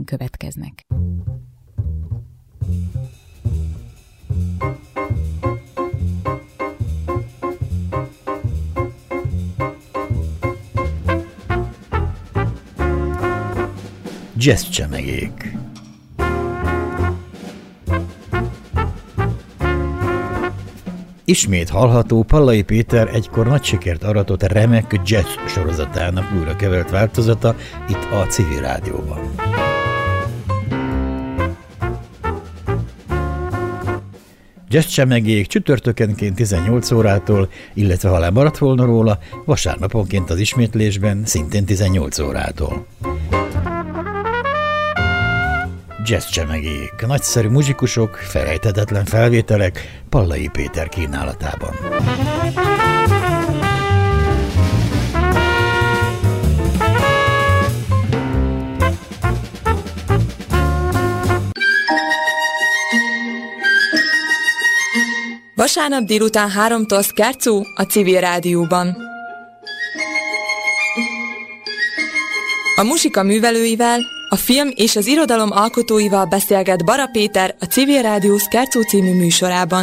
következnek. Jazz csemegék. Ismét hallható Pallai Péter egykor nagy sikert aratott remek jazz sorozatának újra kevert változata itt a Civil Rádióban. Jazz csemegék csütörtökenként 18 órától, illetve ha lemaradt volna róla, vasárnaponként az ismétlésben szintén 18 órától. Jazz csemegék, nagyszerű muzsikusok, felejthetetlen felvételek Pallai Péter kínálatában. Vasárnap délután 3-tól Scherzo a Civil Rádióban. A muzsika művelőivel, a film és az irodalom alkotóival beszélget Bara Péter a Civil Rádió Scherzo című műsorában.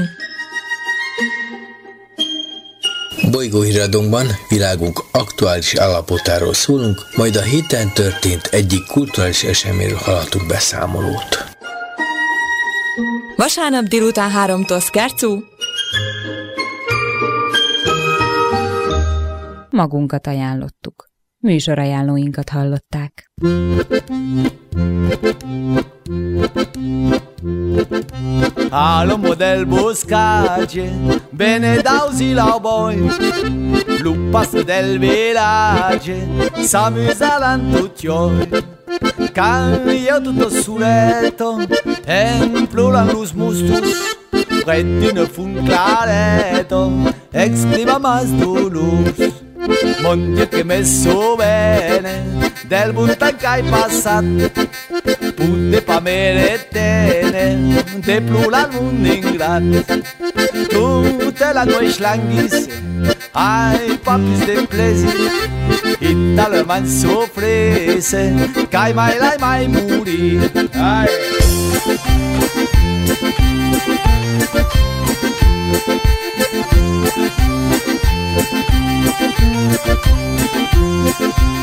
Bolygóhíradónkban világunk aktuális állapotáról szólunk, majd a héten történt egyik kulturális eseményről hallhatunk beszámolót. Vasárnap délután 3-tól Scherzo. Magunkat ajánlottuk. Műsorajánlóinkat hallották. Al lombo del boscace, bene dausi la boi, lupas del village, s'amusavan tutti oi. Can io tutto suletto, imploran los mustus, rettino fun claretto, exclama mas dolus. Mon Dio che messo bene, del buntan che hai passato, punte pa meretene, de plulal mun ingrat. Tutte la noi schlanghis, ai papis de plesi, italo man sofrese, kai mai muri. Ai.